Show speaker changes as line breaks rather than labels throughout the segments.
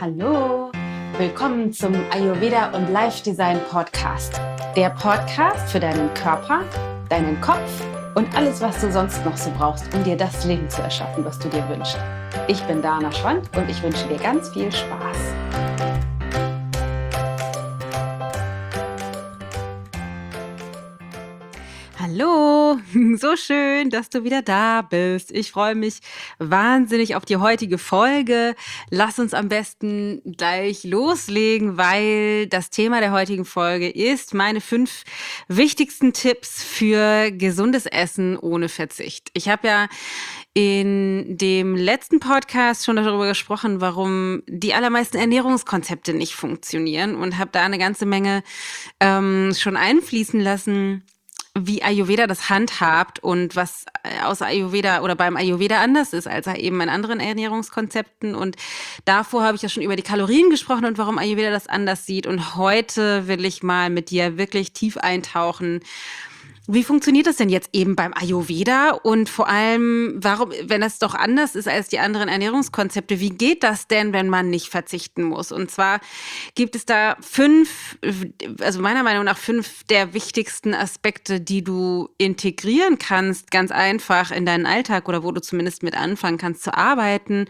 Hallo, willkommen zum Ayurveda und Life Design Podcast. Der Podcast für deinen Körper, deinen Kopf und alles, was du sonst noch so brauchst, um dir das Leben zu erschaffen, was du dir wünschst. Ich bin Dana Schwand und ich wünsche dir ganz viel Spaß. Hallo, so schön, dass du wieder da bist. Ich freue mich wahnsinnig auf die heutige Folge. Lass uns am besten gleich loslegen, weil das Thema der heutigen Folge ist meine 5 wichtigsten Tipps für gesundes Essen ohne Verzicht. Ich habe ja in dem letzten Podcast schon darüber gesprochen, warum die allermeisten Ernährungskonzepte nicht funktionieren und habe da eine ganze Menge schon einfließen lassen, wie Ayurveda das handhabt und was aus Ayurveda oder beim Ayurveda anders ist als eben in anderen Ernährungskonzepten. Und davor habe ich ja schon über die Kalorien gesprochen und warum Ayurveda das anders sieht. Und heute will ich mal mit dir wirklich tief eintauchen. Wie funktioniert das denn jetzt eben beim Ayurveda und vor allem, warum, wenn das doch anders ist als die anderen Ernährungskonzepte, wie geht das denn, wenn man nicht verzichten muss? Und zwar gibt es da 5, also meiner Meinung nach 5 der wichtigsten Aspekte, die du integrieren kannst, ganz einfach in deinen Alltag oder wo du zumindest mit anfangen kannst zu arbeiten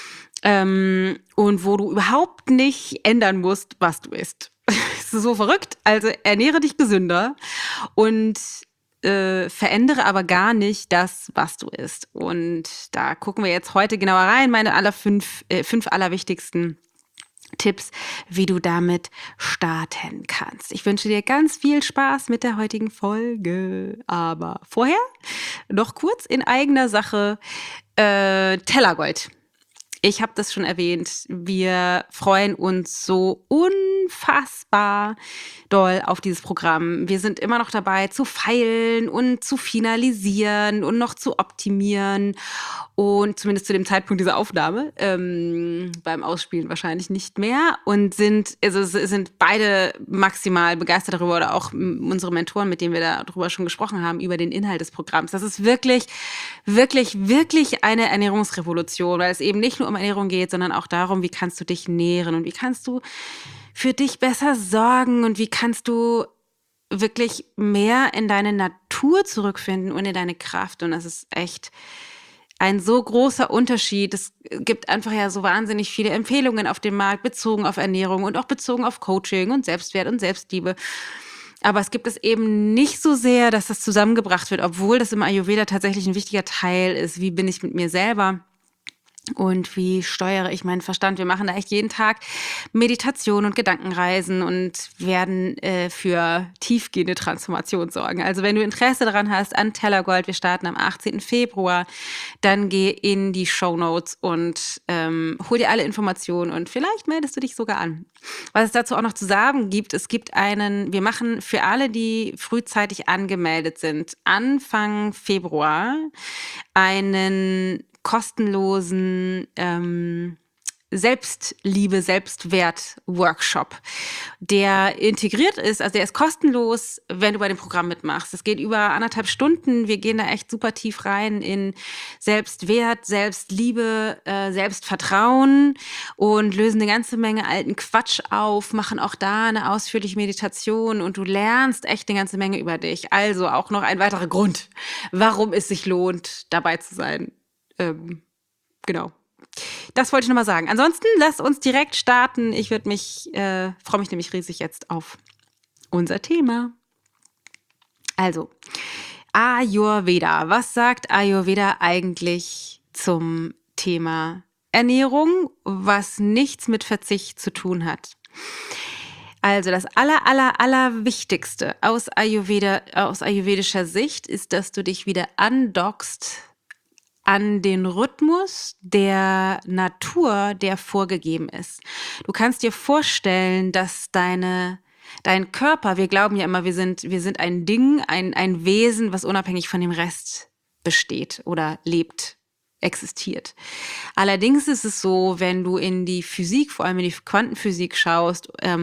und wo du überhaupt nicht ändern musst, was du isst. Das ist so verrückt. Also ernähre dich gesünder und verändere aber gar nicht das, was du isst. Und da gucken wir jetzt heute genauer rein, meine 5 allerwichtigsten Tipps, wie du damit starten kannst. Ich wünsche dir ganz viel Spaß mit der heutigen Folge. Aber vorher noch kurz in eigener Sache Tellergold. Ich habe das schon erwähnt, wir freuen uns so unfassbar doll auf dieses Programm. Wir sind immer noch dabei zu feilen und zu finalisieren und noch zu optimieren und zumindest zu dem Zeitpunkt dieser Aufnahme, beim Ausspielen wahrscheinlich nicht mehr und sind beide maximal begeistert darüber oder auch unsere Mentoren, mit denen wir darüber schon gesprochen haben, über den Inhalt des Programms. Das ist wirklich, wirklich, wirklich eine Ernährungsrevolution, weil es eben nicht nur um Ernährung geht, sondern auch darum, wie kannst du dich nähren und wie kannst du für dich besser sorgen und wie kannst du wirklich mehr in deine Natur zurückfinden und in deine Kraft. Und das ist echt ein so großer Unterschied. Es gibt einfach ja so wahnsinnig viele Empfehlungen auf dem Markt, bezogen auf Ernährung und auch bezogen auf Coaching und Selbstwert und Selbstliebe. Aber es gibt es eben nicht so sehr, dass das zusammengebracht wird, obwohl das im Ayurveda tatsächlich ein wichtiger Teil ist. Wie bin ich mit mir selber? Und wie steuere ich meinen Verstand? Wir machen da echt jeden Tag Meditation und Gedankenreisen und werden für tiefgehende Transformation sorgen. Also wenn du Interesse daran hast an Tellergold, wir starten am 18. Februar, dann geh in die Shownotes und hol dir alle Informationen und vielleicht meldest du dich sogar an. Was es dazu auch noch zu sagen gibt, wir machen für alle, die frühzeitig angemeldet sind, Anfang Februar einen kostenlosen Selbstliebe, Selbstwert-Workshop, der integriert ist, also der ist kostenlos, wenn du bei dem Programm mitmachst. Es geht über 1,5 Stunden. Wir gehen da echt super tief rein in Selbstwert, Selbstliebe, Selbstvertrauen und lösen eine ganze Menge alten Quatsch auf, machen auch da eine ausführliche Meditation und du lernst echt eine ganze Menge über dich. Also auch noch ein weiterer Grund, warum es sich lohnt, dabei zu sein. Genau. Das wollte ich nochmal sagen. Ansonsten lass uns direkt starten. Ich freue mich nämlich riesig jetzt auf unser Thema. Also, Ayurveda. Was sagt Ayurveda eigentlich zum Thema Ernährung, was nichts mit Verzicht zu tun hat? Also das Allerwichtigste aus ayurvedischer Sicht ist, dass du dich wieder andockst an den Rhythmus der Natur, der vorgegeben ist. Du kannst dir vorstellen, dass dein Körper, wir glauben ja immer, wir sind ein Ding, ein Wesen, was unabhängig von dem Rest besteht oder lebt. existiert. Allerdings ist es so, wenn du in die Physik, vor allem in die Quantenphysik schaust,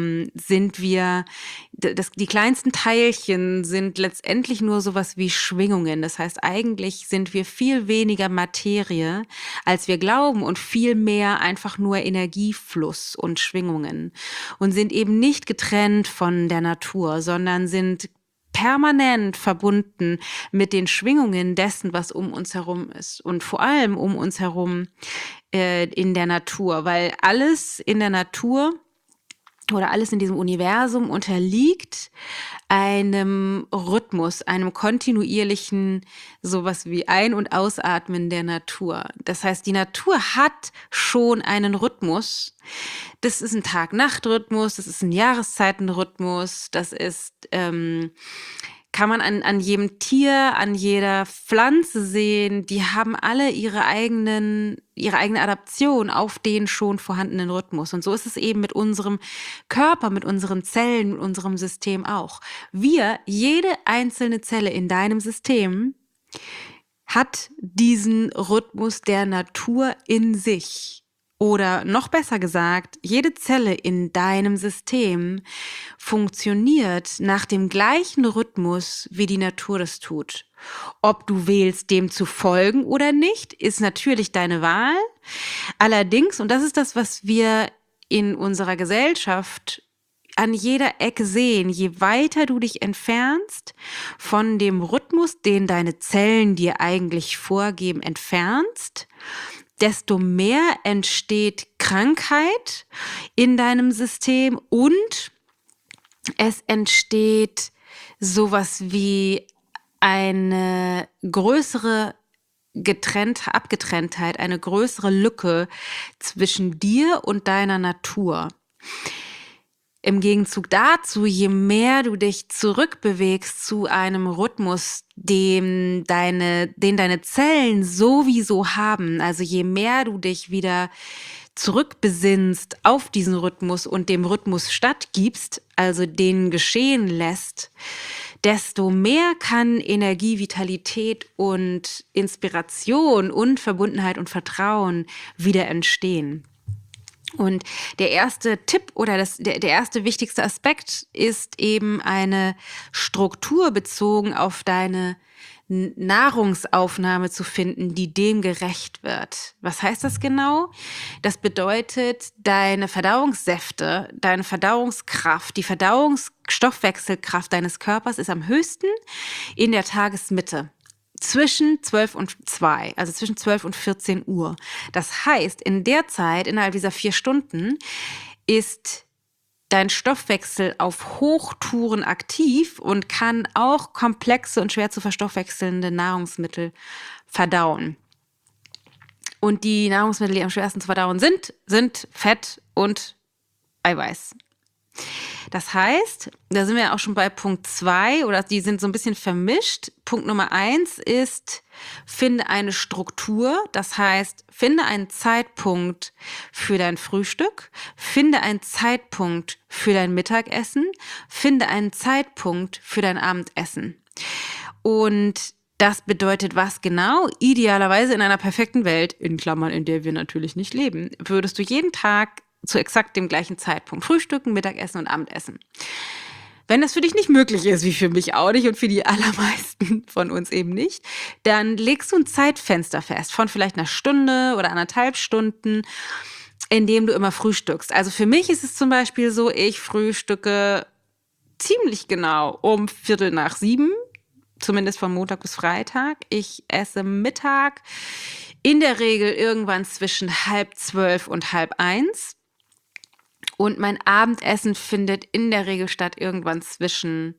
die kleinsten Teilchen sind letztendlich nur sowas wie Schwingungen. Das heißt, eigentlich sind wir viel weniger Materie, als wir glauben, und viel mehr einfach nur Energiefluss und Schwingungen und sind eben nicht getrennt von der Natur, sondern sind permanent verbunden mit den Schwingungen dessen, was um uns herum ist und vor allem um uns herum in der Natur, weil alles in der Natur oder alles in diesem Universum unterliegt einem Rhythmus, einem kontinuierlichen, sowas wie Ein- und Ausatmen der Natur. Das heißt, die Natur hat schon einen Rhythmus. Das ist ein Tag-Nacht-Rhythmus, das ist ein Jahreszeitenrhythmus, das ist, kann man an jedem Tier, an jeder Pflanze sehen. Die haben alle ihre eigene Adaption auf den schon vorhandenen Rhythmus. Und so ist es eben mit unserem Körper, mit unseren Zellen, mit unserem System auch. Jede einzelne Zelle in deinem System hat diesen Rhythmus der Natur in sich. Oder noch besser gesagt, jede Zelle in deinem System funktioniert nach dem gleichen Rhythmus, wie die Natur das tut. Ob du wählst, dem zu folgen oder nicht, ist natürlich deine Wahl. Allerdings, und das ist das, was wir in unserer Gesellschaft an jeder Ecke sehen, je weiter du dich entfernst von dem Rhythmus, den deine Zellen dir eigentlich vorgeben, entfernst, desto mehr entsteht Krankheit in deinem System und es entsteht sowas wie eine größere Abgetrenntheit, eine größere Lücke zwischen dir und deiner Natur. Im Gegenzug dazu, je mehr du dich zurückbewegst zu einem Rhythmus, den deine Zellen sowieso haben, also je mehr du dich wieder zurückbesinnst auf diesen Rhythmus und dem Rhythmus stattgibst, also den geschehen lässt, desto mehr kann Energie, Vitalität und Inspiration und Verbundenheit und Vertrauen wieder entstehen. Und der erste Tipp oder der erste wichtigste Aspekt ist eben eine Struktur bezogen auf deine Nahrungsaufnahme zu finden, die dem gerecht wird. Was heißt das genau? Das bedeutet, deine Verdauungssäfte, deine Verdauungskraft, die Verdauungsstoffwechselkraft deines Körpers ist am höchsten in der Tagesmitte. Zwischen 12 und 2, also zwischen 12 und 14 Uhr. Das heißt, in der Zeit, innerhalb dieser 4 Stunden, ist dein Stoffwechsel auf Hochtouren aktiv und kann auch komplexe und schwer zu verstoffwechselnde Nahrungsmittel verdauen. Und die Nahrungsmittel, die am schwersten zu verdauen sind Fett und Eiweiß. Das heißt, da sind wir auch schon bei Punkt 2 oder die sind so ein bisschen vermischt. Punkt Nummer 1 ist, finde eine Struktur. Das heißt, finde einen Zeitpunkt für dein Frühstück, finde einen Zeitpunkt für dein Mittagessen, finde einen Zeitpunkt für dein Abendessen. Und das bedeutet was genau? Idealerweise in einer perfekten Welt, in Klammern, in der wir natürlich nicht leben, würdest du jeden Tag zu exakt dem gleichen Zeitpunkt frühstücken, Mittagessen und Abendessen. Wenn das für dich nicht möglich ist, wie für mich auch nicht und für die allermeisten von uns eben nicht, dann legst du ein Zeitfenster fest von vielleicht einer Stunde oder 1,5 Stunden, in dem du immer frühstückst. Also für mich ist es zum Beispiel so, ich frühstücke ziemlich genau um 6:15, zumindest von Montag bis Freitag. Ich esse Mittag in der Regel irgendwann zwischen 11:30 und 12:30. Und mein Abendessen findet in der Regel statt irgendwann zwischen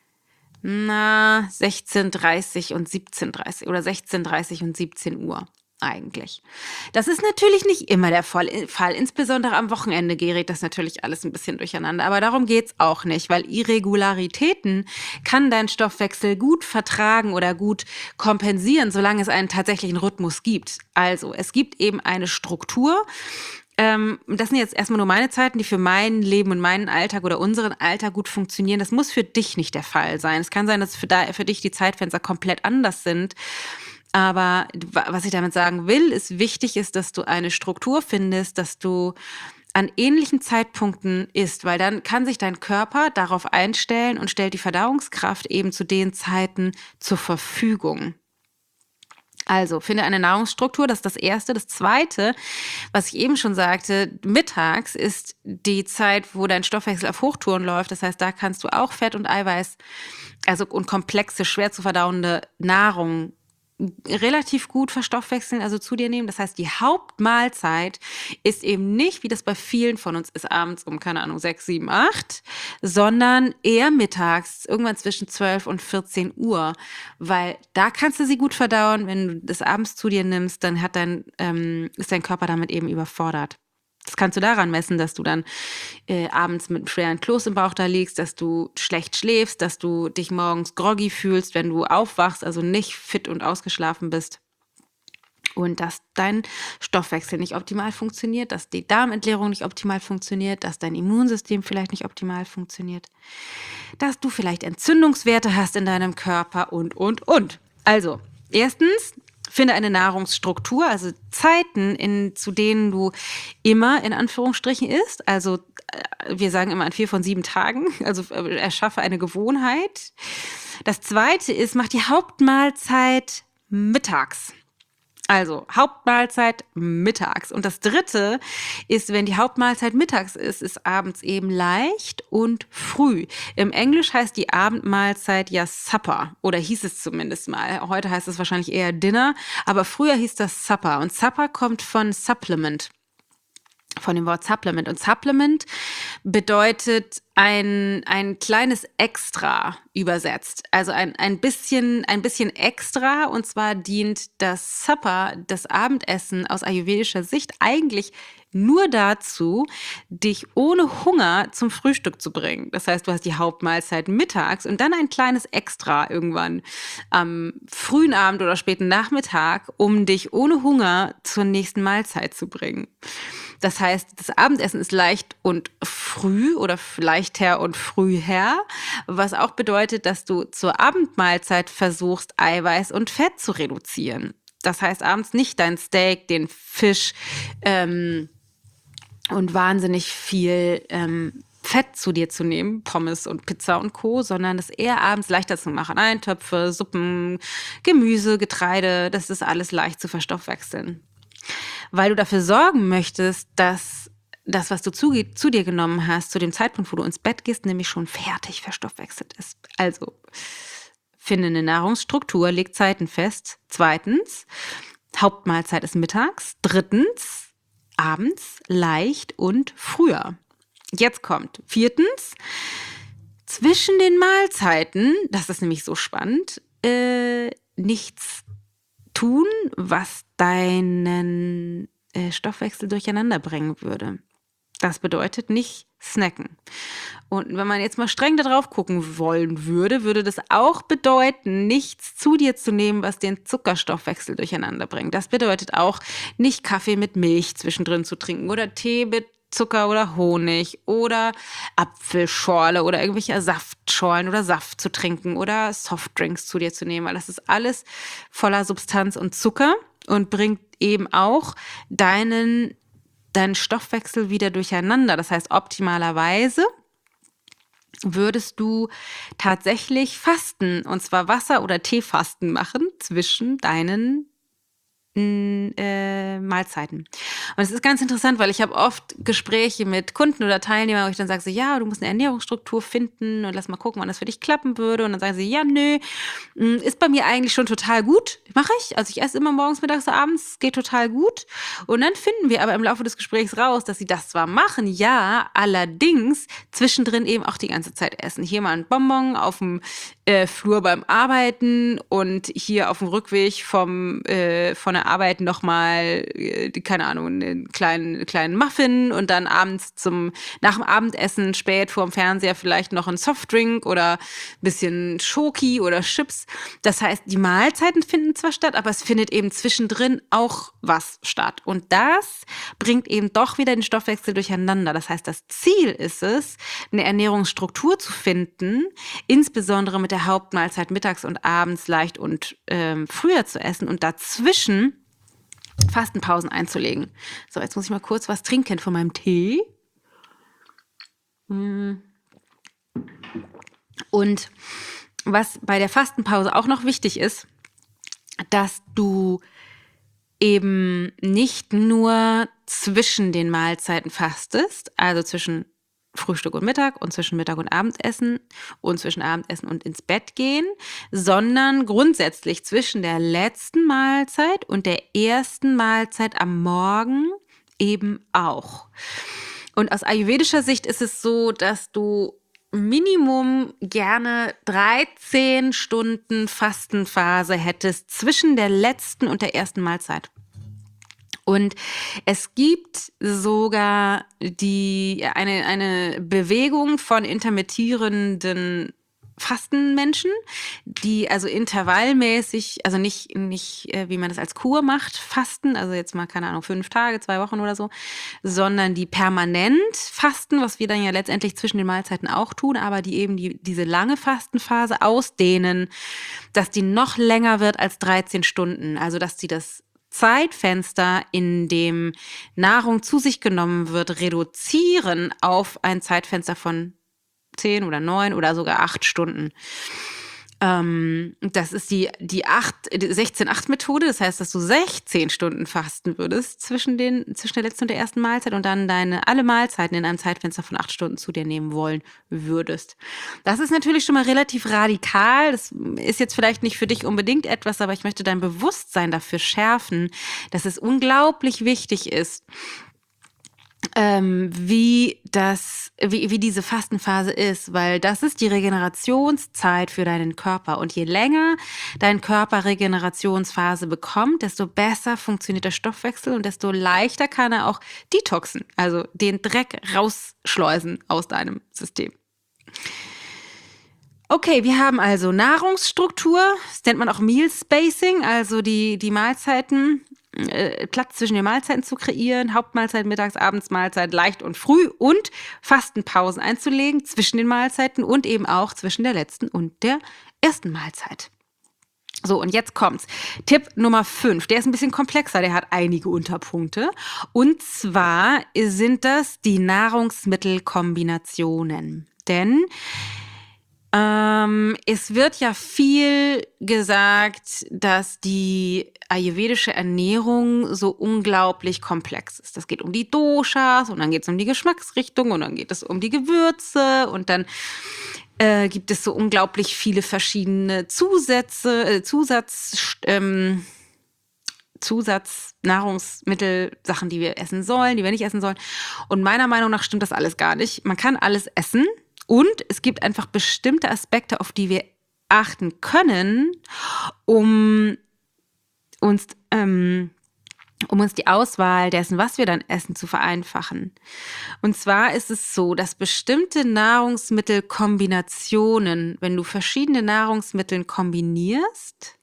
16:30 und 17:30 oder 16:30 und 17 Uhr eigentlich. Das ist natürlich nicht immer der Fall. Insbesondere am Wochenende gerät das natürlich alles ein bisschen durcheinander. Aber darum geht's auch nicht, weil Irregularitäten kann dein Stoffwechsel gut vertragen oder gut kompensieren, solange es einen tatsächlichen Rhythmus gibt. Also, es gibt eben eine Struktur. Das sind jetzt erstmal nur meine Zeiten, die für mein Leben und meinen Alltag oder unseren Alltag gut funktionieren. Das muss für dich nicht der Fall sein. Es kann sein, dass für dich die Zeitfenster komplett anders sind. Aber was ich damit sagen will, ist wichtig ist, dass du eine Struktur findest, dass du an ähnlichen Zeitpunkten isst, weil dann kann sich dein Körper darauf einstellen und stellt die Verdauungskraft eben zu den Zeiten zur Verfügung. Also finde eine Nahrungsstruktur, das ist das Erste. Das Zweite, was ich eben schon sagte, mittags ist die Zeit, wo dein Stoffwechsel auf Hochtouren läuft. Das heißt, da kannst du auch Fett und Eiweiß, also und komplexe, schwer zu verdauende Nahrung relativ gut verstoffwechseln, also zu dir nehmen. Das heißt, die Hauptmahlzeit ist eben nicht, wie das bei vielen von uns ist, abends um, keine Ahnung, 6, 7, 8, sondern eher mittags, irgendwann zwischen 12 und 14 Uhr, weil da kannst du sie gut verdauen. Wenn du das abends zu dir nimmst, dann ist dein Körper damit eben überfordert. Das kannst du daran messen, dass du dann abends mit einem schweren Kloß im Bauch da liegst, dass du schlecht schläfst, dass du dich morgens groggy fühlst, wenn du aufwachst, also nicht fit und ausgeschlafen bist. Und dass dein Stoffwechsel nicht optimal funktioniert, dass die Darmentleerung nicht optimal funktioniert, dass dein Immunsystem vielleicht nicht optimal funktioniert, dass du vielleicht Entzündungswerte hast in deinem Körper und. Also, erstens, finde eine Nahrungsstruktur, also Zeiten, zu denen du immer in Anführungsstrichen isst. Also wir sagen immer an 4 von 7 Tagen. Also erschaffe eine Gewohnheit. Das Zweite ist, mach die Hauptmahlzeit mittags. Also Hauptmahlzeit mittags. Und das Dritte ist, wenn die Hauptmahlzeit mittags ist abends eben leicht und früh. Im Englisch heißt die Abendmahlzeit ja Supper oder hieß es zumindest mal. Heute heißt es wahrscheinlich eher Dinner, aber früher hieß das Supper. Und Supper kommt von Supplement. Von dem Wort Supplement. Und Supplement bedeutet ein kleines Extra übersetzt. Also ein bisschen extra. Und zwar dient das Supper, das Abendessen aus ayurvedischer Sicht eigentlich nur dazu, dich ohne Hunger zum Frühstück zu bringen. Das heißt, du hast die Hauptmahlzeit mittags und dann ein kleines Extra irgendwann am frühen Abend oder späten Nachmittag, um dich ohne Hunger zur nächsten Mahlzeit zu bringen. Das heißt, das Abendessen ist leicht und früh oder leichter und früher, was auch bedeutet, dass du zur Abendmahlzeit versuchst, Eiweiß und Fett zu reduzieren. Das heißt, abends nicht dein Steak, den Fisch und wahnsinnig viel Fett zu dir zu nehmen, Pommes und Pizza und Co., sondern das eher abends leichter zu machen. Eintöpfe, Suppen, Gemüse, Getreide, das ist alles leicht zu verstoffwechseln. Weil du dafür sorgen möchtest, dass das, was du zu dir genommen hast, zu dem Zeitpunkt, wo du ins Bett gehst, nämlich schon fertig verstoffwechselt ist. Also, finde eine Nahrungsstruktur, leg Zeiten fest. Zweitens, Hauptmahlzeit ist mittags. Drittens, abends, leicht und früher. Jetzt kommt viertens, zwischen den Mahlzeiten, das ist nämlich so spannend, nichts tun, was deinen Stoffwechsel durcheinander bringen würde. Das bedeutet nicht snacken. Und wenn man jetzt mal streng da drauf gucken wollen würde, würde das auch bedeuten, nichts zu dir zu nehmen, was den Zuckerstoffwechsel durcheinander bringt. Das bedeutet auch, nicht Kaffee mit Milch zwischendrin zu trinken oder Tee mit Zucker oder Honig oder Apfelschorle oder irgendwelche Saftschorlen oder Saft zu trinken oder Softdrinks zu dir zu nehmen, weil das ist alles voller Substanz und Zucker und bringt eben auch deinen Stoffwechsel wieder durcheinander. Das heißt, optimalerweise würdest du tatsächlich Fasten, und zwar Wasser- oder Teefasten machen zwischen deinen Mahlzeiten. Und es ist ganz interessant, weil ich habe oft Gespräche mit Kunden oder Teilnehmern, wo ich dann sage, so, ja, du musst eine Ernährungsstruktur finden und lass mal gucken, wann das für dich klappen würde. Und dann sagen sie, ja, nö, ist bei mir eigentlich schon total gut. Mache ich. Also ich esse immer morgens, mittags, abends, geht total gut. Und dann finden wir aber im Laufe des Gesprächs raus, dass sie das zwar machen, ja, allerdings zwischendrin eben auch die ganze Zeit essen. Hier mal ein Bonbon auf dem Flur beim Arbeiten und hier auf dem Rückweg von der der Arbeit nochmal, keine Ahnung, einen kleinen Muffin und dann abends nach dem Abendessen spät vorm Fernseher vielleicht noch ein Softdrink oder ein bisschen Schoki oder Chips. Das heißt, die Mahlzeiten finden zwar statt, aber es findet eben zwischendrin auch was statt. Und das bringt eben doch wieder den Stoffwechsel durcheinander. Das heißt, das Ziel ist es, eine Ernährungsstruktur zu finden, insbesondere mit der Hauptmahlzeit mittags und abends leicht und früher zu essen und dazwischen Fastenpausen einzulegen. So, jetzt muss ich mal kurz was trinken von meinem Tee. Und was bei der Fastenpause auch noch wichtig ist, dass du eben nicht nur zwischen den Mahlzeiten fastest, also zwischen Frühstück und Mittag und zwischen Mittag und Abendessen und zwischen Abendessen und ins Bett gehen, sondern grundsätzlich zwischen der letzten Mahlzeit und der ersten Mahlzeit am Morgen eben auch. Und aus ayurvedischer Sicht ist es so, dass du Minimum gerne 13 Stunden Fastenphase hättest zwischen der letzten und der ersten Mahlzeit. Und es gibt sogar eine Bewegung von intermittierenden Fastenmenschen, die also intervallmäßig, also nicht wie man das als Kur macht, fasten, also jetzt mal, keine Ahnung, 5 Tage, 2 Wochen oder so, sondern die permanent fasten, was wir dann ja letztendlich zwischen den Mahlzeiten auch tun, aber die eben diese lange Fastenphase ausdehnen, dass die noch länger wird als 13 Stunden, also dass die das Zeitfenster, in dem Nahrung zu sich genommen wird, reduzieren auf ein Zeitfenster von 10 oder 9 oder sogar 8 Stunden. Das ist die 16-8-Methode. Das heißt, dass du 16 Stunden fasten würdest zwischen der letzten und der ersten Mahlzeit und dann alle Mahlzeiten in einem Zeitfenster von 8 Stunden zu dir nehmen wollen würdest. Das ist natürlich schon mal relativ radikal. Das ist jetzt vielleicht nicht für dich unbedingt etwas, aber ich möchte dein Bewusstsein dafür schärfen, dass es unglaublich wichtig ist, wie diese Fastenphase ist, weil das ist die Regenerationszeit für deinen Körper. Und je länger dein Körper Regenerationsphase bekommt, desto besser funktioniert der Stoffwechsel und desto leichter kann er auch detoxen, also den Dreck rausschleusen aus deinem System. Okay, wir haben also Nahrungsstruktur, das nennt man auch Meal Spacing, also die Mahlzeiten, Platz zwischen den Mahlzeiten zu kreieren, Hauptmahlzeit, Mittags-, Abendsmahlzeit, leicht und früh und Fastenpausen einzulegen zwischen den Mahlzeiten und eben auch zwischen der letzten und der ersten Mahlzeit. So, und jetzt kommt's. Tipp Nummer 5, der ist ein bisschen komplexer, der hat einige Unterpunkte. Und zwar sind das die Nahrungsmittelkombinationen. Denn es wird ja viel gesagt, dass die ayurvedische Ernährung so unglaublich komplex ist. Das geht um die Doshas und dann geht es um die Geschmacksrichtung und dann geht es um die Gewürze und dann gibt es so unglaublich viele verschiedene Zusatznahrungsmittel, Sachen, die wir essen sollen, die wir nicht essen sollen. Und meiner Meinung nach stimmt das alles gar nicht. Man kann alles essen. Und es gibt einfach bestimmte Aspekte, auf die wir achten können, um uns die Auswahl dessen, was wir dann essen, zu vereinfachen. Und zwar ist es so, dass bestimmte Nahrungsmittelkombinationen, wenn du verschiedene Nahrungsmittel kombinierst,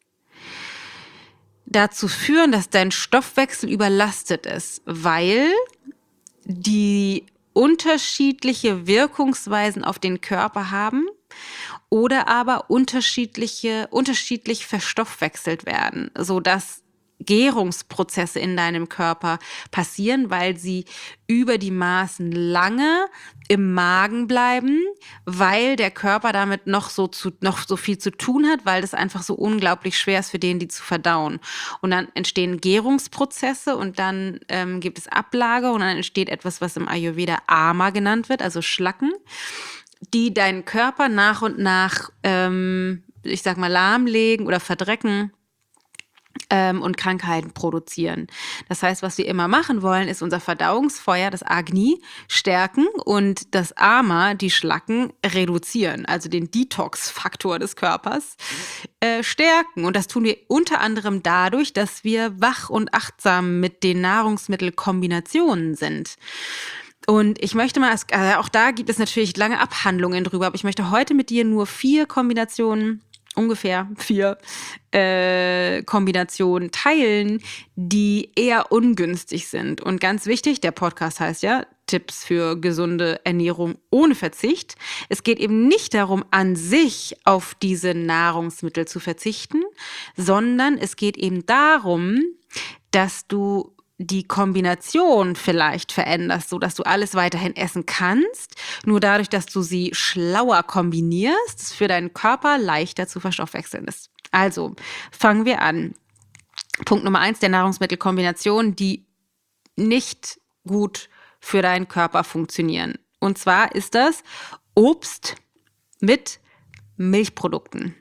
dazu führen, dass dein Stoffwechsel überlastet ist, weil die unterschiedliche Wirkungsweisen auf den Körper haben oder aber unterschiedlich verstoffwechselt werden, sodass Gärungsprozesse in deinem Körper passieren, weil sie über die Maßen lange im Magen bleiben, weil der Körper damit noch so viel zu tun hat, weil das einfach so unglaublich schwer ist für den, die zu verdauen. Und dann entstehen Gärungsprozesse und dann gibt es Ablage und dann entsteht etwas, was im Ayurveda Ama genannt wird, also Schlacken, die deinen Körper nach und nach, lahmlegen oder verdrecken, und Krankheiten produzieren. Das heißt, was wir immer machen wollen, ist unser Verdauungsfeuer, das Agni, stärken und das Ama, die Schlacken, reduzieren, also den Detox-Faktor des Körpers stärken. Und das tun wir unter anderem dadurch, dass wir wach und achtsam mit den Nahrungsmittelkombinationen sind. Und ich möchte mal, auch da gibt es natürlich lange Abhandlungen drüber, aber ich möchte heute mit dir nur 4 Kombinationen, ungefähr 4 Kombinationen teilen, die eher ungünstig sind. Und ganz wichtig, der Podcast heißt ja Tipps für gesunde Ernährung ohne Verzicht. Es geht eben nicht darum, an sich auf diese Nahrungsmittel zu verzichten, sondern es geht eben darum, dass du die Kombination vielleicht veränderst, sodass du alles weiterhin essen kannst, nur dadurch, dass du sie schlauer kombinierst, es für deinen Körper leichter zu verstoffwechseln ist. Also, fangen wir an. Punkt Nummer 1 der Nahrungsmittelkombination, die nicht gut für deinen Körper funktionieren. Und zwar ist das Obst mit Milchprodukten.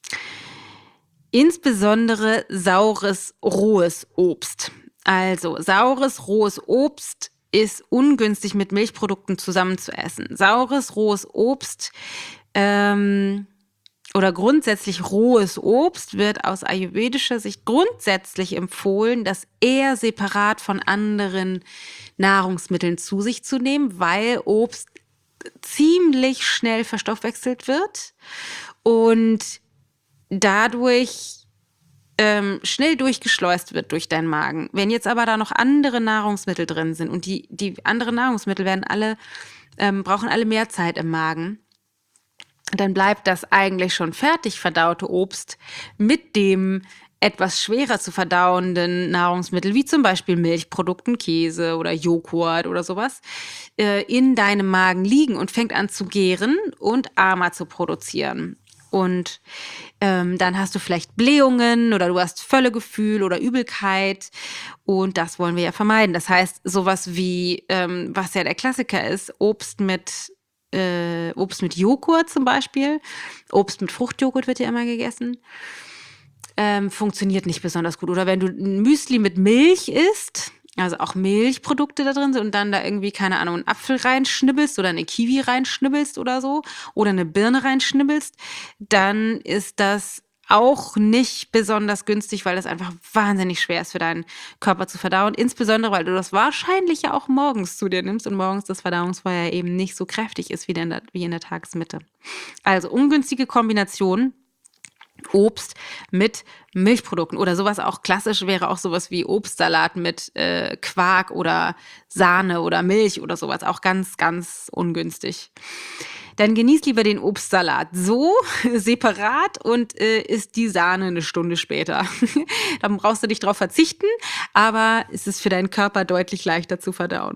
Insbesondere saures, rohes Obst. Also saures, rohes Obst ist ungünstig mit Milchprodukten zusammen zu essen. Saures, rohes Obst oder grundsätzlich rohes Obst wird aus ayurvedischer Sicht grundsätzlich empfohlen, das eher separat von anderen Nahrungsmitteln zu sich zu nehmen, weil Obst ziemlich schnell verstoffwechselt wird und dadurch schnell durchgeschleust wird durch deinen Magen. Wenn jetzt aber da noch andere Nahrungsmittel drin sind und die anderen Nahrungsmittel brauchen alle mehr Zeit im Magen, dann bleibt das eigentlich schon fertig verdaute Obst mit dem etwas schwerer zu verdauenden Nahrungsmittel, wie zum Beispiel Milchprodukten, Käse oder Joghurt oder sowas, in deinem Magen liegen und fängt an zu gären und Ama zu produzieren. Und dann hast du vielleicht Blähungen oder du hast Völlegefühl oder Übelkeit und das wollen wir ja vermeiden. Das heißt, sowas wie, was ja der Klassiker ist, Obst mit Joghurt zum Beispiel, Obst mit Fruchtjoghurt wird ja immer gegessen, funktioniert nicht besonders gut. Oder wenn du ein Müsli mit Milch isst, also auch Milchprodukte da drin sind und dann da irgendwie, keine Ahnung, einen Apfel reinschnibbelst oder eine Kiwi reinschnibbelst oder so oder eine Birne reinschnibbelst, dann ist das auch nicht besonders günstig, weil das einfach wahnsinnig schwer ist für deinen Körper zu verdauen. Insbesondere, weil du das wahrscheinlich ja auch morgens zu dir nimmst und morgens das Verdauungsfeuer eben nicht so kräftig ist wie in der Tagesmitte. Also ungünstige Kombination. Obst mit Milchprodukten oder sowas auch klassisch wäre auch sowas wie Obstsalat mit Quark oder Sahne oder Milch oder sowas, auch ganz, ganz ungünstig. Dann genieß lieber den Obstsalat so separat und isst die Sahne eine Stunde später. Dann brauchst du nicht drauf verzichten, aber es ist für deinen Körper deutlich leichter zu verdauen.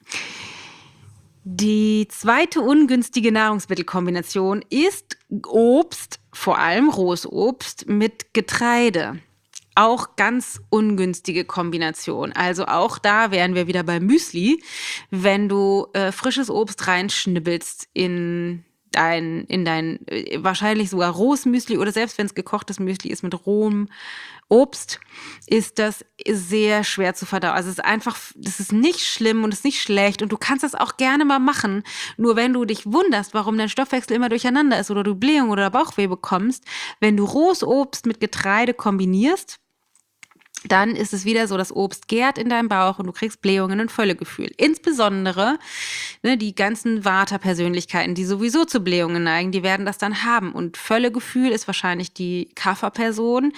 Die zweite ungünstige Nahrungsmittelkombination ist Obst, vor allem rohes Obst, mit Getreide. Auch ganz ungünstige Kombination. Also auch da wären wir wieder beim Müsli. Wenn du frisches Obst reinschnibbelst in dein wahrscheinlich sogar rohes Müsli oder selbst wenn es gekochtes Müsli ist mit rohem Obst, ist das sehr schwer zu verdauen. Also das ist nicht schlimm und es ist nicht schlecht und du kannst das auch gerne mal machen. Nur wenn du dich wunderst, warum dein Stoffwechsel immer durcheinander ist oder du Blähung oder Bauchweh bekommst, wenn du rohes Obst mit Getreide kombinierst, dann ist es wieder so, das Obst gärt in deinem Bauch und du kriegst Blähungen und Völlegefühl. Insbesondere die ganzen Vata-Persönlichkeiten, die sowieso zu Blähungen neigen, die werden das dann haben. Und Völlegefühl ist wahrscheinlich die Kapha-Person,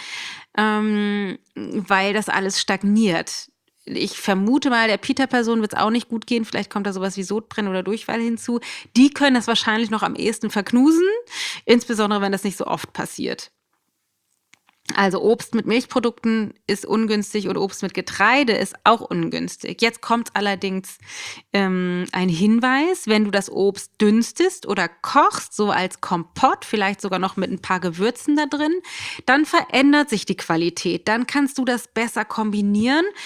weil das alles stagniert. Ich vermute mal, der Pitta-Person wird es auch nicht gut gehen. Vielleicht kommt da sowas wie Sodbrennen oder Durchfall hinzu. Die können das wahrscheinlich noch am ehesten verknusen, insbesondere wenn das nicht so oft passiert. Also Obst mit Milchprodukten ist ungünstig und Obst mit Getreide ist auch ungünstig. Jetzt kommt allerdings ein Hinweis, wenn du das Obst dünstest oder kochst, so als Kompott, vielleicht sogar noch mit ein paar Gewürzen da drin, dann verändert sich die Qualität. Dann kannst du das besser kombinieren.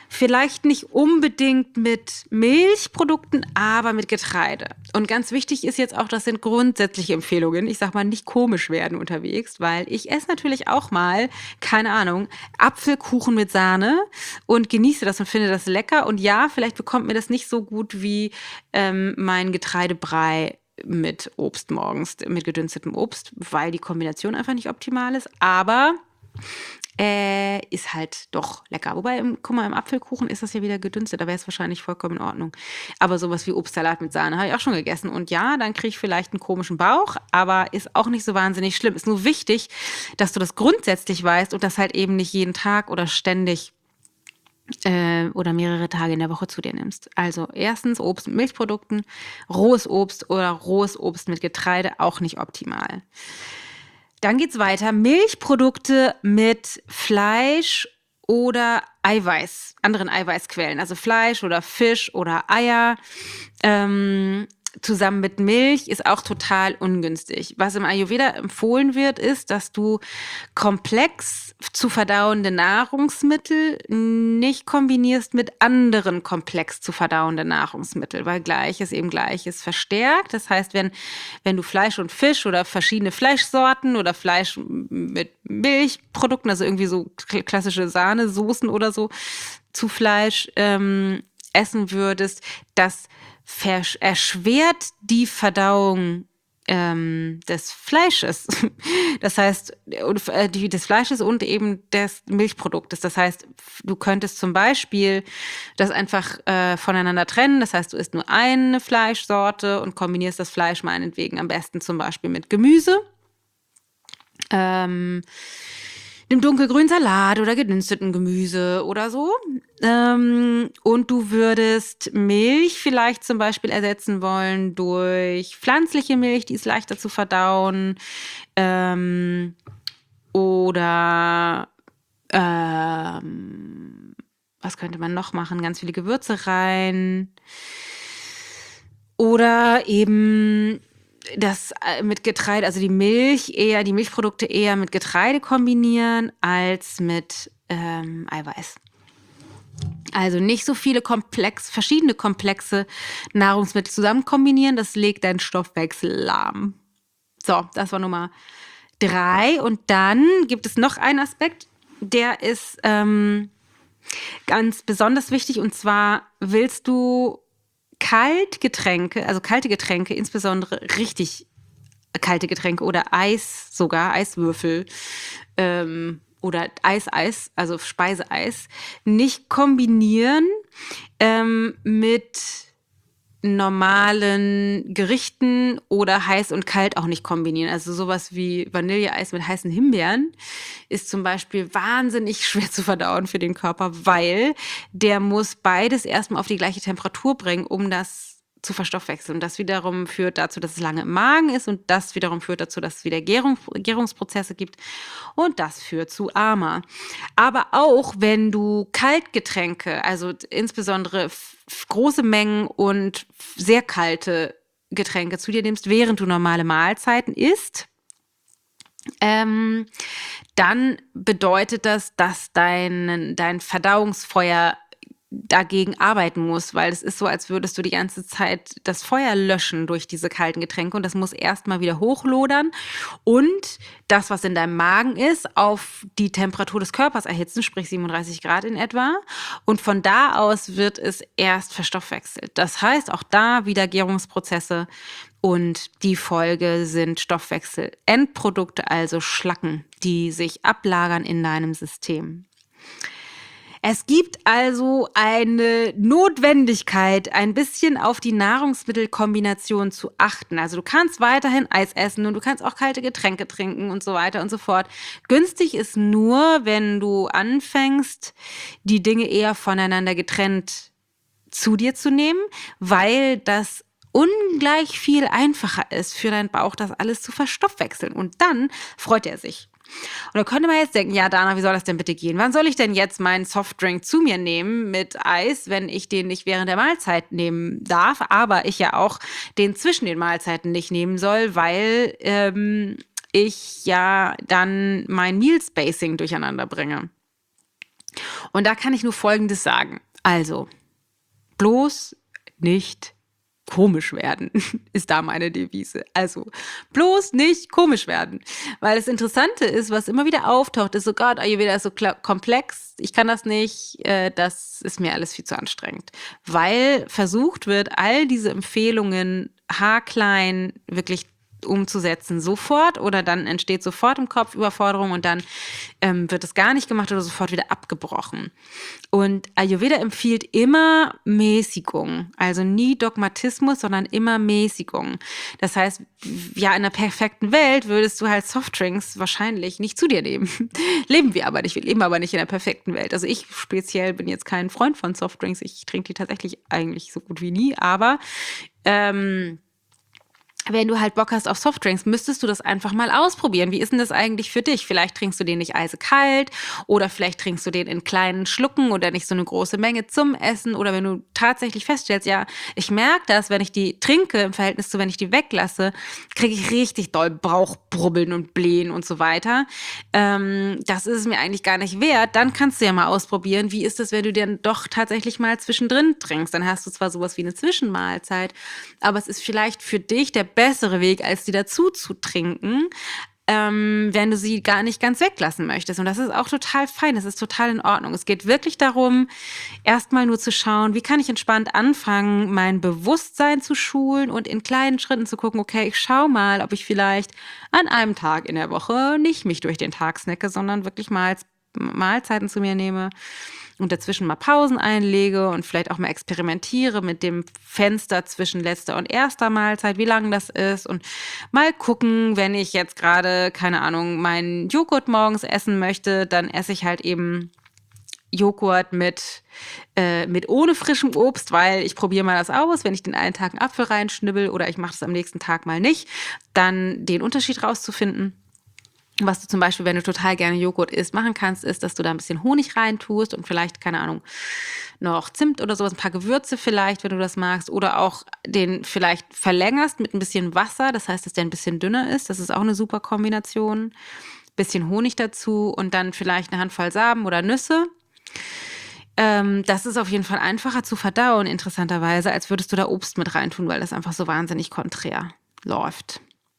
Vielleicht nicht unbedingt mit Milchprodukten, aber mit Getreide. Und ganz wichtig ist jetzt auch, das sind grundsätzliche Empfehlungen. Ich sag mal, nicht komisch werden unterwegs, weil ich esse natürlich auch mal, keine Ahnung, Apfelkuchen mit Sahne und genieße das und finde das lecker. Und ja, vielleicht bekommt mir das nicht so gut wie mein Getreidebrei mit Obst morgens, mit gedünstetem Obst, weil die Kombination einfach nicht optimal ist. Aber ist halt doch lecker. Wobei, guck mal, im Apfelkuchen ist das ja wieder gedünstet, da wäre es wahrscheinlich vollkommen in Ordnung. Aber sowas wie Obstsalat mit Sahne habe ich auch schon gegessen. Und ja, dann kriege ich vielleicht einen komischen Bauch, aber ist auch nicht so wahnsinnig schlimm. Ist nur wichtig, dass du das grundsätzlich weißt und das halt eben nicht jeden Tag oder ständig oder mehrere Tage in der Woche zu dir nimmst. Also erstens Obst mit Milchprodukten, rohes Obst oder rohes Obst mit Getreide auch nicht optimal. Dann geht's weiter. Milchprodukte mit Fleisch oder Eiweiß, anderen Eiweißquellen, also Fleisch oder Fisch oder Eier. Zusammen mit Milch ist auch total ungünstig. Was im Ayurveda empfohlen wird, ist, dass du komplex zu verdauende Nahrungsmittel nicht kombinierst mit anderen komplex zu verdauenden Nahrungsmitteln, weil Gleiches eben Gleiches verstärkt. Das heißt, wenn du Fleisch und Fisch oder verschiedene Fleischsorten oder Fleisch mit Milchprodukten, also irgendwie so klassische Sahnesoßen oder so zu Fleisch essen würdest, das erschwert die Verdauung des Fleisches. Das heißt, des Fleisches und eben des Milchproduktes. Das heißt, du könntest zum Beispiel das einfach voneinander trennen. Das heißt, du isst nur eine Fleischsorte und kombinierst das Fleisch meinetwegen am besten zum Beispiel mit Gemüse. Dem dunkelgrünen Salat oder gedünsteten Gemüse oder so. Und du würdest Milch vielleicht zum Beispiel ersetzen wollen durch pflanzliche Milch, die ist leichter zu verdauen. Oder was könnte man noch machen? Ganz viele Gewürze rein. Oder eben das mit Getreide, also die Milchprodukte eher mit Getreide kombinieren als mit Eiweiß. Also nicht so viele verschiedene komplexe Nahrungsmittel zusammen kombinieren, das legt deinen Stoffwechsel lahm. So, das war Nummer 3. Und dann gibt es noch einen Aspekt, der ist ganz besonders wichtig. Und zwar willst du kalte Getränke, insbesondere richtig kalte Getränke oder Eis sogar, Eiswürfel oder Eis, also Speiseeis, nicht kombinieren mit normalen Gerichten oder heiß und kalt auch nicht kombinieren. Also sowas wie Vanilleeis mit heißen Himbeeren ist zum Beispiel wahnsinnig schwer zu verdauen für den Körper, weil der muss beides erstmal auf die gleiche Temperatur bringen, um das zu verstoffwechseln. Und das wiederum führt dazu, dass es lange im Magen ist und das wiederum führt dazu, dass es wieder Gärungsprozesse gibt und das führt zu Ama. Aber auch wenn du Kaltgetränke, also insbesondere große Mengen und sehr kalte Getränke zu dir nimmst, während du normale Mahlzeiten isst, dann bedeutet das, dass dein Verdauungsfeuer dagegen arbeiten muss, weil es ist so, als würdest du die ganze Zeit das Feuer löschen durch diese kalten Getränke und das muss erstmal wieder hochlodern und das, was in deinem Magen ist, auf die Temperatur des Körpers erhitzen, sprich 37 Grad in etwa und von da aus wird es erst verstoffwechselt. Das heißt, auch da wieder Gärungsprozesse und die Folge sind Stoffwechselendprodukte, also Schlacken, die sich ablagern in deinem System. Es gibt also eine Notwendigkeit, ein bisschen auf die Nahrungsmittelkombination zu achten. Also du kannst weiterhin Eis essen und du kannst auch kalte Getränke trinken und so weiter und so fort. Günstig ist nur, wenn du anfängst, die Dinge eher voneinander getrennt zu dir zu nehmen, weil das ungleich viel einfacher ist für deinen Bauch, das alles zu verstoffwechseln. Und dann freut er sich. Und da könnte man jetzt denken, ja, Dana, wie soll das denn bitte gehen? Wann soll ich denn jetzt meinen Softdrink zu mir nehmen mit Eis, wenn ich den nicht während der Mahlzeit nehmen darf, aber ich ja auch den zwischen den Mahlzeiten nicht nehmen soll, weil ich ja dann mein Meal Spacing durcheinander bringe. Und da kann ich nur Folgendes sagen. Also, bloß nicht komisch werden, ist da meine Devise. Also, bloß nicht komisch werden. Weil das Interessante ist, was immer wieder auftaucht, ist so, Gott, Ayurveda ist so komplex, ich kann das nicht, das ist mir alles viel zu anstrengend. Weil versucht wird, all diese Empfehlungen haarklein wirklich umzusetzen sofort, oder dann entsteht sofort im Kopf Überforderung und dann wird es gar nicht gemacht oder sofort wieder abgebrochen. Und Ayurveda empfiehlt immer Mäßigung, also nie Dogmatismus, sondern immer Mäßigung. Das heißt, ja, in einer perfekten Welt würdest du halt Softdrinks wahrscheinlich nicht zu dir nehmen. Leben wir aber nicht, wir leben aber nicht in der perfekten Welt. Also ich speziell bin jetzt kein Freund von Softdrinks, ich trinke die tatsächlich eigentlich so gut wie nie, aber wenn du halt Bock hast auf Softdrinks, müsstest du das einfach mal ausprobieren. Wie ist denn das eigentlich für dich? Vielleicht trinkst du den nicht eisekalt oder vielleicht trinkst du den in kleinen Schlucken oder nicht so eine große Menge zum Essen. Oder wenn du tatsächlich feststellst, ja, ich merke das, wenn ich die trinke im Verhältnis zu, wenn ich die weglasse, kriege ich richtig doll Bauchbrubbeln und Blähen und so weiter. Das ist es mir eigentlich gar nicht wert. Dann kannst du ja mal ausprobieren, wie ist es, wenn du den doch tatsächlich mal zwischendrin trinkst. Dann hast du zwar sowas wie eine Zwischenmahlzeit, aber es ist vielleicht für dich der bessere Weg, als die dazu zu trinken, wenn du sie gar nicht ganz weglassen möchtest. Und das ist auch total fein, das ist total in Ordnung. Es geht wirklich darum, erstmal nur zu schauen, wie kann ich entspannt anfangen, mein Bewusstsein zu schulen und in kleinen Schritten zu gucken, okay, ich schau mal, ob ich vielleicht an einem Tag in der Woche nicht mich durch den Tag snacke, sondern wirklich mal Mahlzeiten zu mir nehme und dazwischen mal Pausen einlege und vielleicht auch mal experimentiere mit dem Fenster zwischen letzter und erster Mahlzeit, wie lang das ist, und mal gucken, wenn ich jetzt gerade, keine Ahnung, meinen Joghurt morgens essen möchte, dann esse ich halt eben Joghurt mit ohne frischem Obst, weil ich probiere mal das aus, wenn ich den einen Tag einen Apfel reinschnibbel oder ich mache das am nächsten Tag mal nicht, dann den Unterschied rauszufinden. Was du zum Beispiel, wenn du total gerne Joghurt isst, machen kannst, ist, dass du da ein bisschen Honig reintust und vielleicht, keine Ahnung, noch Zimt oder sowas, ein paar Gewürze vielleicht, wenn du das magst. Oder auch den vielleicht verlängerst mit ein bisschen Wasser. Das heißt, dass der ein bisschen dünner ist. Das ist auch eine super Kombination. Bisschen Honig dazu und dann vielleicht eine Handvoll Samen oder Nüsse. Das ist auf jeden Fall einfacher zu verdauen, interessanterweise, als würdest du da Obst mit reintun, weil das einfach so wahnsinnig konträr läuft.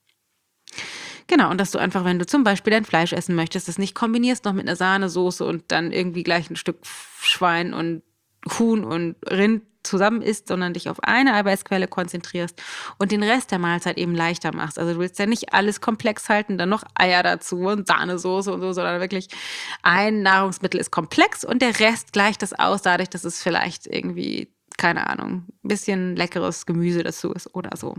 Genau, und dass du einfach, wenn du zum Beispiel dein Fleisch essen möchtest, das nicht kombinierst noch mit einer Sahnesoße und dann irgendwie gleich ein Stück Schwein und Huhn und Rind zusammen isst, sondern dich auf eine Eiweißquelle konzentrierst und den Rest der Mahlzeit eben leichter machst. Also du willst ja nicht alles komplex halten, dann noch Eier dazu und Sahnesoße und so, sondern wirklich ein Nahrungsmittel ist komplex und der Rest gleicht das aus, dadurch, dass es vielleicht irgendwie, keine Ahnung, ein bisschen leckeres Gemüse dazu ist oder so.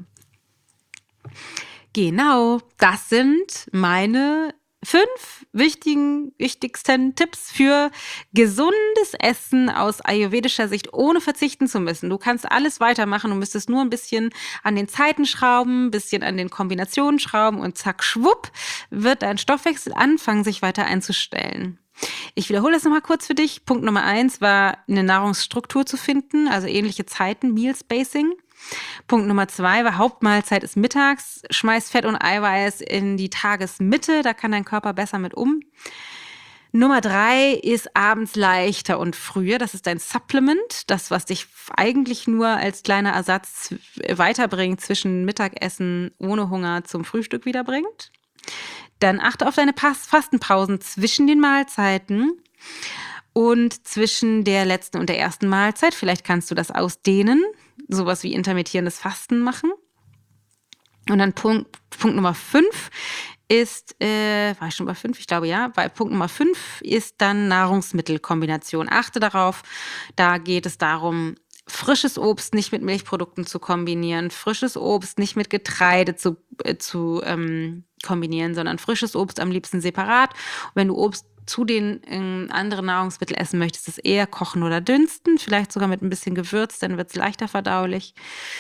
Genau, das sind meine 5 wichtigsten Tipps für gesundes Essen aus ayurvedischer Sicht, ohne verzichten zu müssen. Du kannst alles weitermachen, du müsstest nur ein bisschen an den Zeiten schrauben, ein bisschen an den Kombinationen schrauben und zack, schwupp, wird dein Stoffwechsel anfangen, sich weiter einzustellen. Ich wiederhole das nochmal kurz für dich. Punkt Nummer 1 war, eine Nahrungsstruktur zu finden, also ähnliche Zeiten, Meal Spacing. Punkt Nummer 2 war, Hauptmahlzeit ist mittags. Schmeiß Fett und Eiweiß in die Tagesmitte, da kann dein Körper besser mit um. Nummer 3 ist abends leichter und früher. Das ist dein Supplement, das, was dich eigentlich nur als kleiner Ersatz weiterbringt zwischen Mittagessen ohne Hunger zum Frühstück wiederbringt. Dann achte auf deine Fastenpausen zwischen den Mahlzeiten und zwischen der letzten und der ersten Mahlzeit. Vielleicht kannst du das ausdehnen, sowas wie intermittierendes Fasten machen. Und dann Punkt Nummer 5 ist, war ich schon bei 5? Ich glaube ja. Bei Punkt Nummer 5 ist dann Nahrungsmittelkombination. Achte darauf, da geht es darum, frisches Obst nicht mit Milchprodukten zu kombinieren, frisches Obst nicht mit Getreide zu kombinieren, sondern frisches Obst am liebsten separat. Und wenn du Obst zu den anderen Nahrungsmitteln essen möchtest, es eher kochen oder dünsten, vielleicht sogar mit ein bisschen Gewürz, dann wird es leichter verdaulich.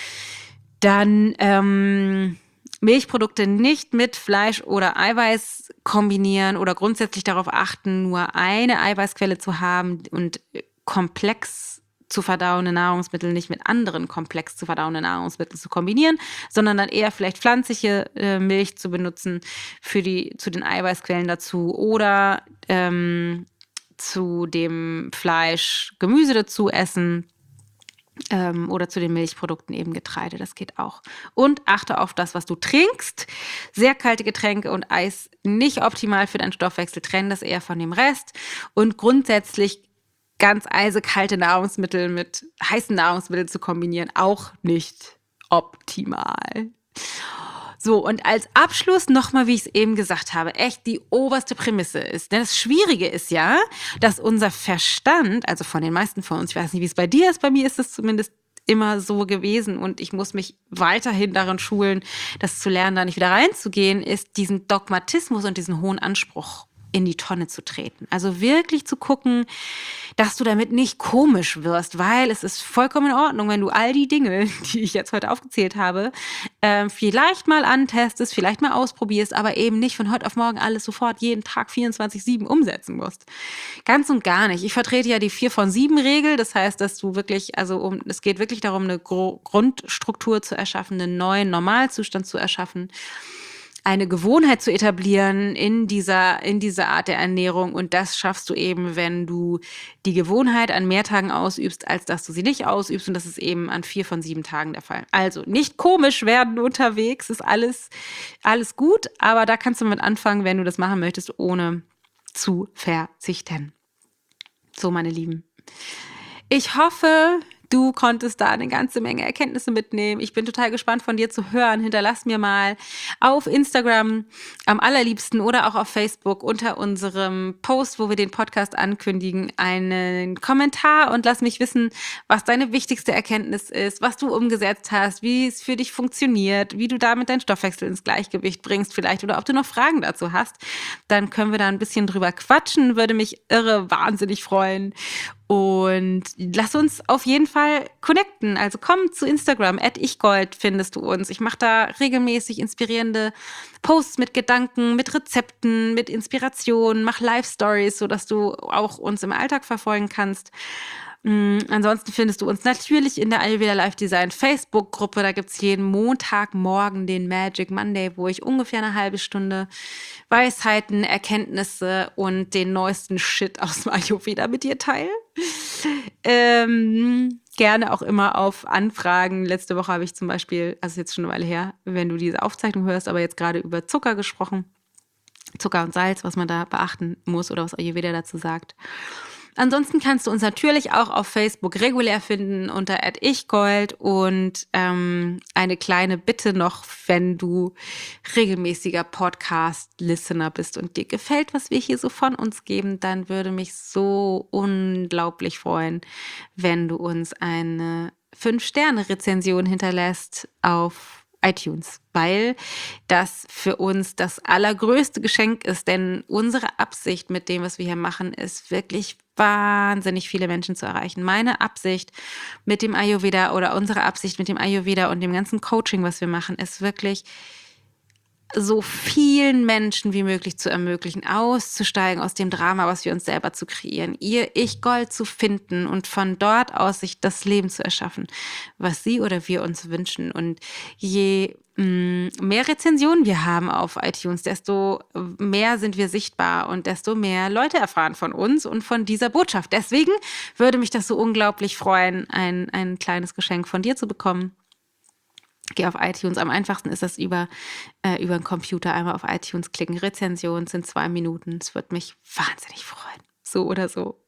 Dann Milchprodukte nicht mit Fleisch oder Eiweiß kombinieren oder grundsätzlich darauf achten, nur eine Eiweißquelle zu haben und komplex zu verdauende Nahrungsmittel nicht mit anderen komplex zu verdauenden Nahrungsmitteln zu kombinieren, sondern dann eher vielleicht pflanzliche Milch zu benutzen zu den Eiweißquellen dazu oder zu dem Fleisch Gemüse dazu essen. Oder zu den Milchprodukten eben Getreide, das geht auch. Und achte auf das, was du trinkst. Sehr kalte Getränke und Eis nicht optimal für deinen Stoffwechsel. Trenn das eher von dem Rest. Und grundsätzlich ganz eisekalte Nahrungsmittel mit heißen Nahrungsmitteln zu kombinieren, auch nicht optimal. So, und als Abschluss nochmal, wie ich es eben gesagt habe, echt die oberste Prämisse ist. Denn das Schwierige ist ja, dass unser Verstand, also von den meisten von uns, ich weiß nicht, wie es bei dir ist, bei mir ist es zumindest immer so gewesen und ich muss mich weiterhin darin schulen, das zu lernen, da nicht wieder reinzugehen, ist diesen Dogmatismus und diesen hohen Anspruch in die Tonne zu treten. Also wirklich zu gucken, dass du damit nicht komisch wirst, weil es ist vollkommen in Ordnung, wenn du all die Dinge, die ich jetzt heute aufgezählt habe, vielleicht mal antestest, vielleicht mal ausprobierst, aber eben nicht von heute auf morgen alles sofort jeden Tag 24/7 umsetzen musst. Ganz und gar nicht. Ich vertrete ja die 4-von-7-Regel. Das heißt, dass du wirklich, es geht wirklich darum, eine Grundstruktur zu erschaffen, einen neuen Normalzustand zu erschaffen, eine Gewohnheit zu etablieren in dieser Art der Ernährung. Und das schaffst du eben, wenn du die Gewohnheit an mehr Tagen ausübst, als dass du sie nicht ausübst. Und das ist eben an 4 von 7 Tagen der Fall. Also nicht komisch werden unterwegs, ist alles gut. Aber da kannst du mit anfangen, wenn du das machen möchtest, ohne zu verzichten. So, meine Lieben. Ich hoffe, du konntest da eine ganze Menge Erkenntnisse mitnehmen. Ich bin total gespannt, von dir zu hören. Hinterlass mir mal auf Instagram am allerliebsten oder auch auf Facebook unter unserem Post, wo wir den Podcast ankündigen, einen Kommentar und lass mich wissen, was deine wichtigste Erkenntnis ist, was du umgesetzt hast, wie es für dich funktioniert, wie du damit deinen Stoffwechsel ins Gleichgewicht bringst vielleicht oder ob du noch Fragen dazu hast. Dann können wir da ein bisschen drüber quatschen, würde mich wahnsinnig freuen. Und lass uns auf jeden Fall connecten. Also komm zu Instagram, @ichgold findest du uns. Ich mache da regelmäßig inspirierende Posts mit Gedanken, mit Rezepten, mit Inspirationen, mach Live-Stories, sodass du auch uns im Alltag verfolgen kannst. Ansonsten findest du uns natürlich in der Ayurveda Life Design Facebook-Gruppe. Da gibt es jeden Montagmorgen den Magic Monday, wo ich ungefähr eine halbe Stunde Weisheiten, Erkenntnisse und den neuesten Shit aus dem Ayurveda mit dir teile. Gerne auch immer auf Anfragen. Letzte Woche habe ich zum Beispiel, also jetzt schon eine Weile her, wenn du diese Aufzeichnung hörst, aber jetzt gerade über Zucker gesprochen. Zucker und Salz, was man da beachten muss oder was Ayurveda dazu sagt. Ansonsten kannst du uns natürlich auch auf Facebook regulär finden unter @ichgold und eine kleine Bitte noch, wenn du regelmäßiger Podcast-Listener bist und dir gefällt, was wir hier so von uns geben, dann würde mich so unglaublich freuen, wenn du uns eine 5-Sterne-Rezension hinterlässt auf iTunes, weil das für uns das allergrößte Geschenk ist, denn unsere Absicht mit dem, was wir hier machen, ist wirklich wahnsinnig viele Menschen zu erreichen. Meine Absicht mit dem Ayurveda oder unsere Absicht mit dem Ayurveda und dem ganzen Coaching, was wir machen, ist wirklich so vielen Menschen wie möglich zu ermöglichen, auszusteigen aus dem Drama, was wir uns selber zu kreieren, ihr Ich-Gold zu finden und von dort aus sich das Leben zu erschaffen, was sie oder wir uns wünschen. Und je mehr Rezensionen wir haben auf iTunes, desto mehr sind wir sichtbar und desto mehr Leute erfahren von uns und von dieser Botschaft. Deswegen würde mich das so unglaublich freuen, ein kleines Geschenk von dir zu bekommen. Geh auf iTunes. Am einfachsten ist das über den Computer. Einmal auf iTunes klicken. Rezension sind 2 Minuten. Es wird mich wahnsinnig freuen. So oder so.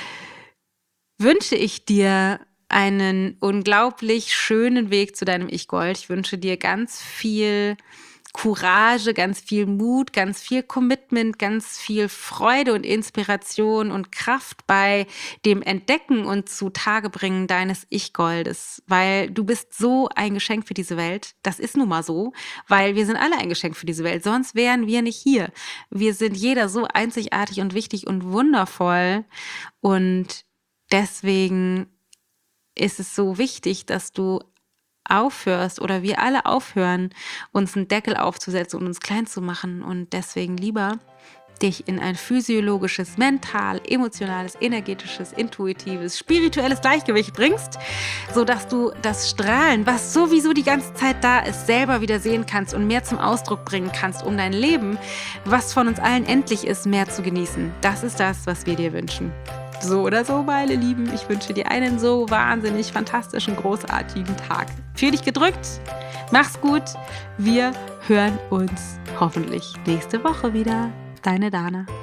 Wünsche ich dir einen unglaublich schönen Weg zu deinem Ich-Gold. Ich wünsche dir ganz viel Courage, ganz viel Mut, ganz viel Commitment, ganz viel Freude und Inspiration und Kraft bei dem Entdecken und Zutagebringen deines Ich-Goldes, weil du bist so ein Geschenk für diese Welt. Das ist nun mal so, weil wir sind alle ein Geschenk für diese Welt, sonst wären wir nicht hier. Wir sind jeder so einzigartig und wichtig und wundervoll und deswegen ist es so wichtig, dass du aufhörst oder wir alle aufhören, uns einen Deckel aufzusetzen und uns klein zu machen und deswegen lieber dich in ein physiologisches, mental, emotionales, energetisches, intuitives, spirituelles Gleichgewicht bringst, sodass du das Strahlen, was sowieso die ganze Zeit da ist, selber wieder sehen kannst und mehr zum Ausdruck bringen kannst, um dein Leben, was von uns allen endlich ist, mehr zu genießen. Das ist das, was wir dir wünschen. So oder so, meine Lieben, ich wünsche dir einen so wahnsinnig fantastischen, großartigen Tag. Fühl dich gedrückt, mach's gut, wir hören uns hoffentlich nächste Woche wieder. Deine Dana.